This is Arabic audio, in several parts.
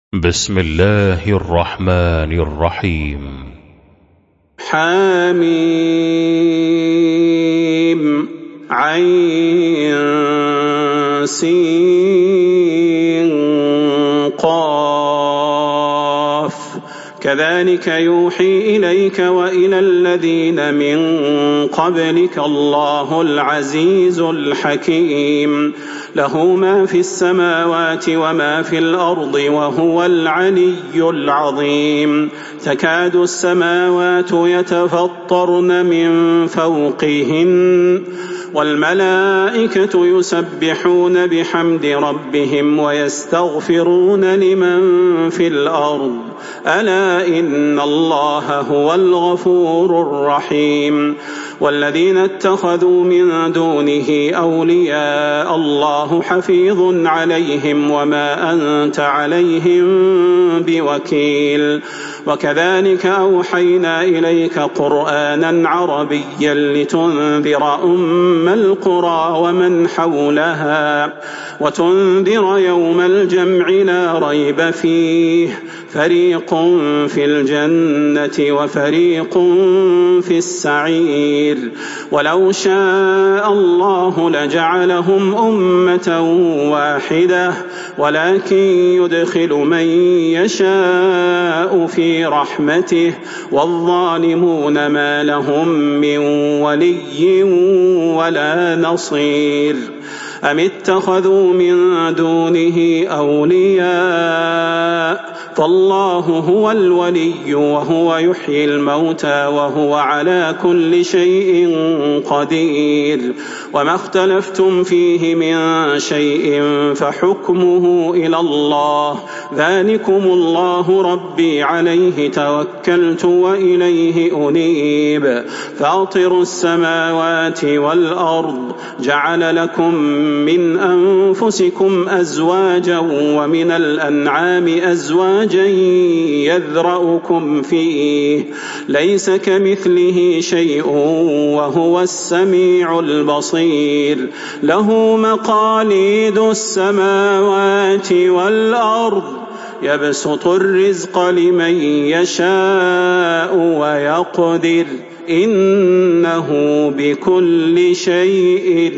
بسم الله الرحمن الرحيم. حميم عين سين قاف كذلك يوحي إليك وإلى الذين من قبلك الله العزيز الحكيم له ما في السماوات وما في الأرض وهو العلي العظيم تكاد السماوات يتفطرن من فوقهن والملائكة يسبحون بحمد ربهم ويستغفرون لمن في الأرض ألا إن الله هو الغفور الرحيم والذين اتخذوا من دونه أولياء الله حفيظ عليهم وما أنت عليهم بوكيل وكذلك أوحينا إليك قرآنا عربيا لتنذر أم القرى ومن حولها وتنذر يوم الجمع لا ريب فيه فريق في الجنة وفريق في السعير ولو شاء الله لجعلهم أمة واحدة ولكن يدخل من يشاء في رحمته والظالمون ما لهم من ولي ولا نصير أم اتخذوا من دونه أولياء فالله هو الولي وهو يحيي الموتى وهو على كل شيء قدير وما اختلفتم فيه من شيء فحكمه إلى الله ذلكم الله ربي عليه توكلت وإليه أنيب فاطر السماوات والأرض جعل لكم من أنفسكم أزواجا ومن الأنعام أزواجا يذرأكم فيه ليس كمثله شيء وهو السميع البصير له مقاليد السماوات والأرض يبسط الرزق لمن يشاء ويقدر إنه بكل شيء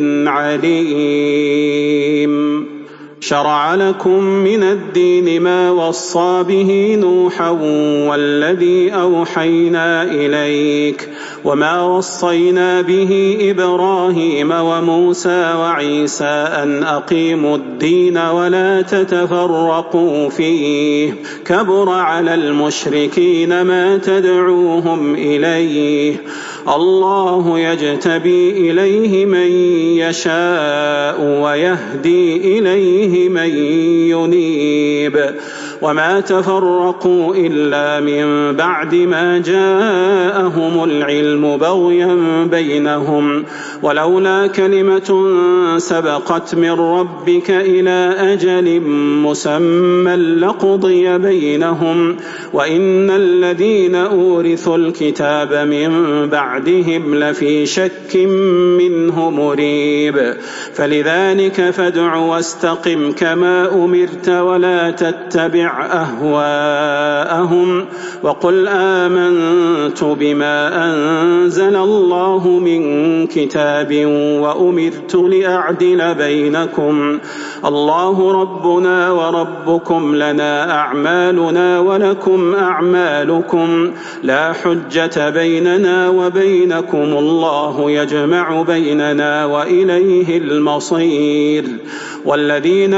عليم شرع لكم من الدين ما وصى به نوحا والذي أوحينا إليك وما وصينا به إبراهيم وموسى وعيسى أن أقيموا الدين ولا تتفرقوا فيه كبر على المشركين ما تدعوهم إليه الله يجتبي إليه من يشاء ويهدي إليه من ينيب وما تفرقوا إلا من بعد ما جاءهم العلم بغيا بينهم ولولا كلمة سبقت من ربك إلى أجل مسمى لقضي بينهم وإن الذين أورثوا الكتاب من بعدهم لفي شك منه مريب فلذلك فادع واستقم كما أمرت ولا تتبع أهواءهم وقل آمنت بما أنزل الله من كتاب وأمرت لأعدل بينكم الله ربنا وربكم لنا أعمالنا ولكم أعمالكم لا حجة بيننا وبينكم الله يجمع بيننا وإليه المصير والذين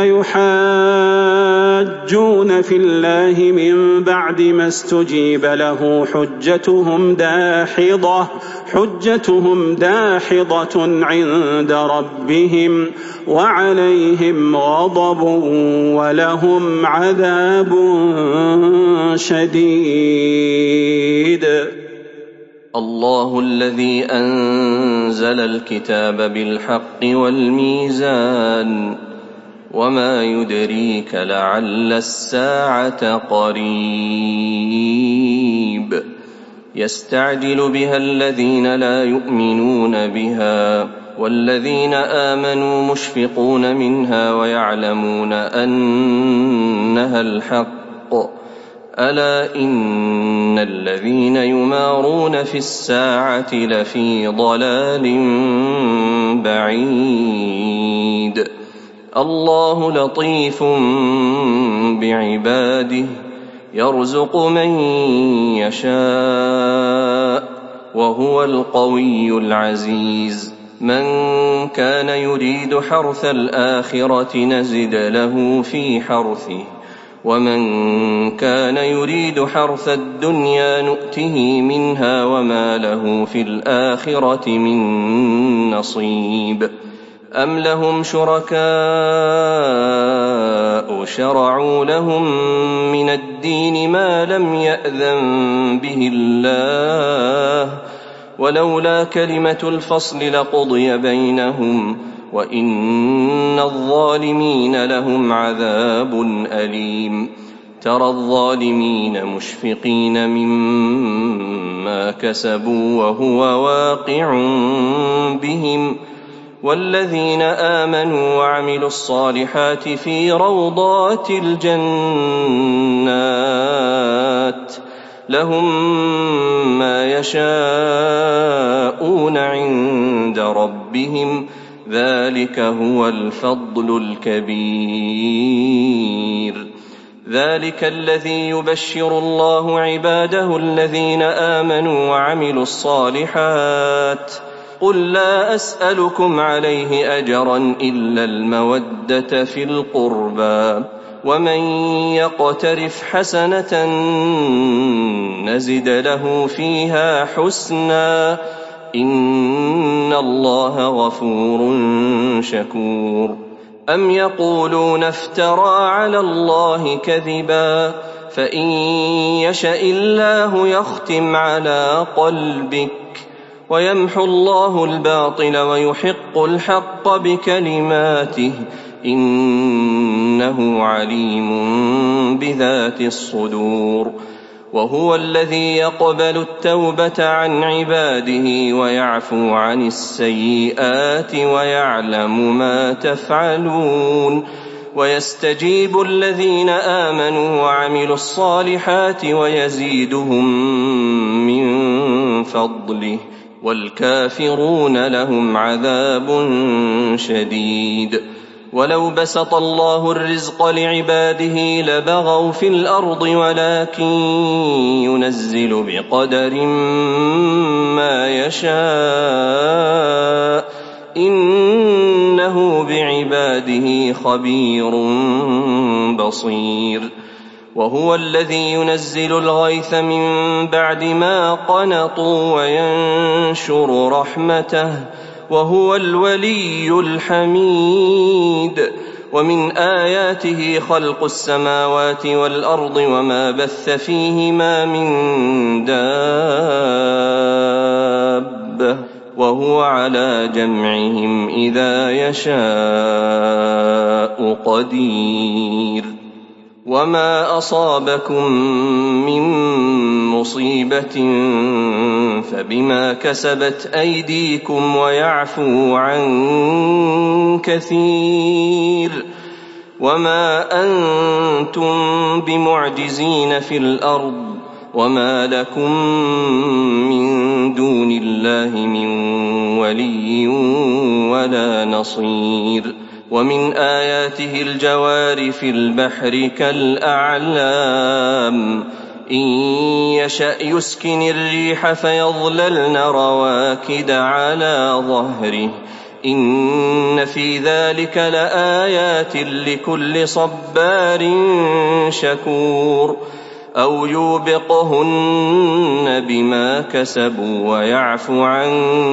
يحاجون في الله من بعد ما استجيب له حجتهم داحضة عند ربهم وعليهم غضب ولهم عذاب شديد الله الذي أنزل الكتاب بالحق والميزان وما يدريك لعل الساعة قريب يستعجل بها الذين لا يؤمنون بها والذين آمنوا مشفقون منها ويعلمون أنها الحق ألا إن الذين يمارون في الساعة لفي ضلال بعيد الله لطيف بعباده يرزق من يشاء وهو القوي العزيز من كان يريد حرث الآخرة نزد له في حرثه ومن كان يريد حرث الدنيا نؤته منها وما له في الآخرة من نصيب أم لهم شركاء شرعوا لهم من الدين ما لم يأذن به الله ولولا كلمة الفصل لقضي بينهم وإن الظالمين لهم عذاب أليم ترى الظالمين مشفقين مما كسبوا وهو واقع بهم والذين آمنوا وعملوا الصالحات في روضات الجنات لهم ما يشاءون عند ربهم ذلك هو الفضل الكبير ذلك الذي يبشر الله عباده الذين آمنوا وعملوا الصالحات قل لا أسألكم عليه أجرا إلا المودة في القربى ومن يقترف حسنة نزد له فيها حسنا إن الله غفور شكور أم يقولون افترى على الله كذبا فإن يشأ الله يختم على قلبك ويمحو الله الباطل ويحق الحق بكلماته إنه عليم بذات الصدور وهو الذي يقبل التوبة عن عباده ويعفو عن السيئات ويعلم ما تفعلون ويستجيب الذين آمنوا وعملوا الصالحات ويزيدهم من فضله والكافرون لهم عذاب شديد ولو بسط الله الرزق لعباده لبغوا في الأرض ولكن ينزل بقدر ما يشاء إنه بعباده خبير بصير وهو الذي ينزل الغيث من بعد ما قنطوا وينشر رحمته وهو الولي الحميد ومن آياته خلق السماوات والأرض وما بث فيهما من دابة وهو على جمعهم إذا يشاء قدير وما أصابكم من مصيبة فبما كسبت أيديكم ويعفو عن كثير وما أنتم بمعجزين في الأرض وما لكم من دون الله من ولي ولا نصير ومن آياته الجوار في البحر كالأعلام إن يشأ يسكن الريح فيظللن رواكد على ظهره إن في ذلك لآيات لكل صبار شكور أو يوبقهن بما كسبوا ويعفو عن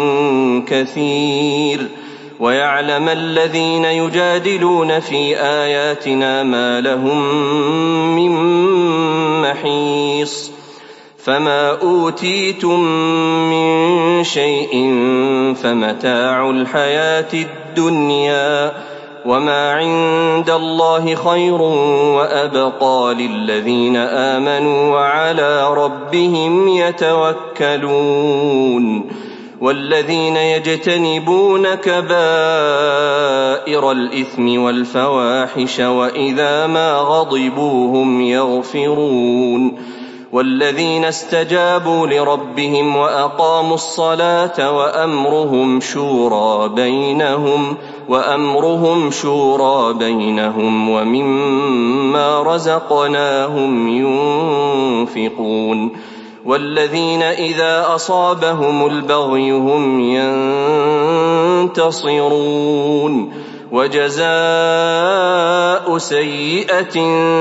كثير ويعلم الذين يجادلون في آياتنا ما لهم من محيص فما أوتيتم من شيء فمتاع الحياة الدنيا وما عند الله خير وأبقى للذين آمنوا وعلى ربهم يتوكلون والذين يجتنبون كبائر الإثم والفواحش وإذا ما غضبوا هم يغفرون والذين استجابوا لربهم وأقاموا الصلاة وأمرهم شورى بينهم ومما رزقناهم ينفقون والذين إذا أصابهم البغي هم ينتصرون وجزاء سيئة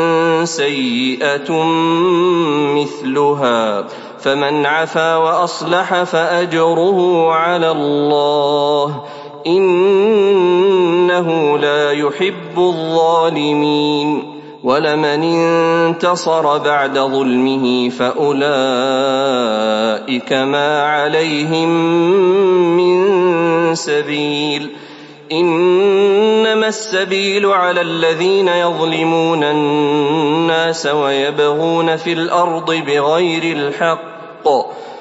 سيئة مثلها فمن عفا وأصلح فأجره على الله إنه لا يحب الظالمين ولمن انتصر بعد ظلمه فأولئك ما عليهم من سبيل إنما السبيل على الذين يظلمون الناس ويبغون في الأرض بغير الحق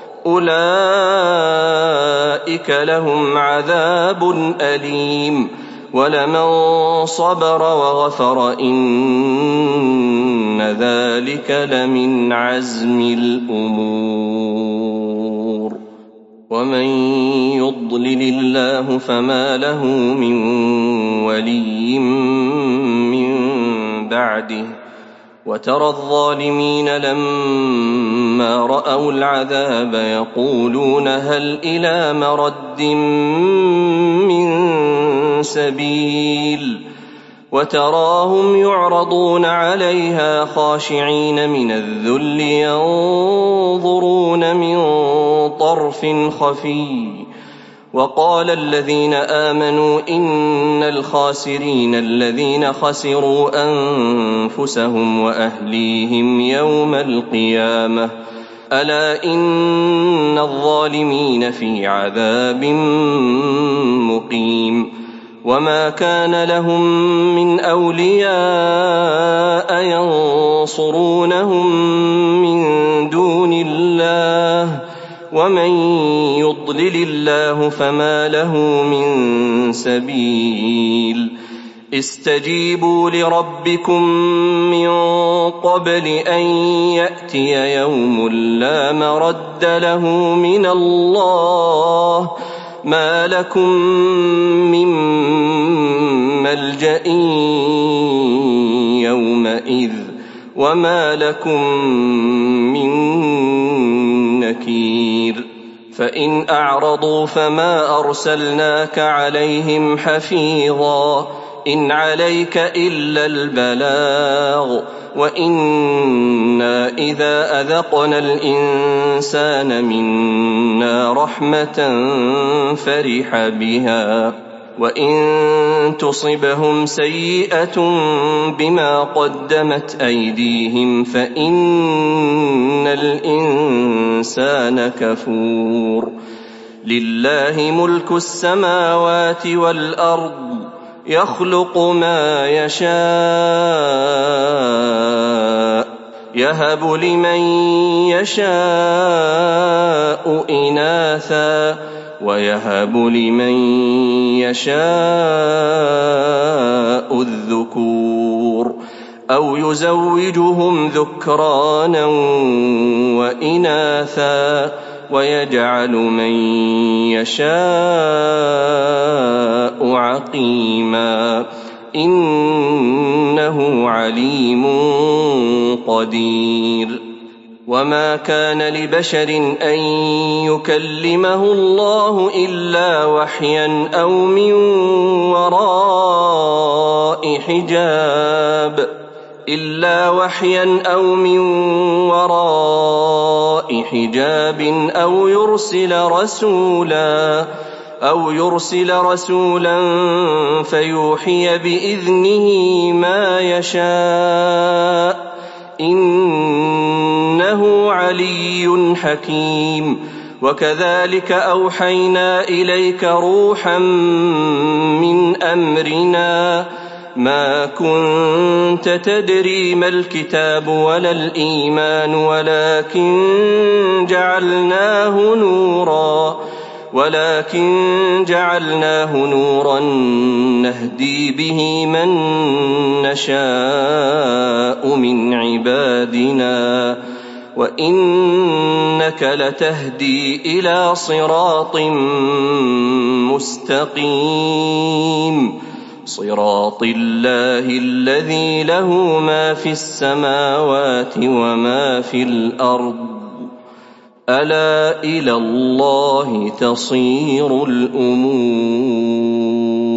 أولئك لهم عذاب أليم ولمن صبر وغفر إن ذلك لمن عزم الأمور ومن يضلل الله فما له من ولي من بعده وترى الظالمين لما رأوا العذاب يقولون هل إلى مرد من سبيل وتراهم يعرضون عليها خاشعين من الذل ينظرون من طرف خفي وقال الذين آمنوا إن الخاسرين الذين خسروا أنفسهم وأهليهم يوم القيامة ألا إن الظالمين في عذاب مقيم وما كان لهم من أولياء ينصرونهم من دون الله ومن يضلل الله فما له من سبيل استجيبوا لربكم من قبل أن يأتي يوم لا مرد له من الله ما لكم من ملجأ يومئذ وما لكم من نكير فإن أعرضوا فما أرسلناك عليهم حفيظا إن عليك إلا البلاغ وإنا إذا أذقنا الإنسان منا رحمة فرح بها وإن تصبهم سيئة بما قدمت أيديهم فإن الإنسان كفور لله ملك السماوات والأرض يخلق ما يشاء يهب لمن يشاء إناثا ويهب لمن يشاء الذكور أو يزوجهم ذكرانا وإناثا ويجعل من يشاء عقيما إنه عليم قدير وما كان لبشر أن يكلمه الله إلا وحيا أو من وراء حجاب أو يرسل رسولا فيوحي بإذنه ما يشاء إنه علي حكيم وكذلك أوحينا إليك روحا من أمرنا ما كنت تدري ما الكتاب ولا الإيمان ولكن ولكن جعلناه نورا نهدي به من نشاء من عبادنا وإنك لتهدي إلى صراط مستقيم صراط الله الذي له ما في السماوات وما في الأرض ألا إلى الله تصير الأمور.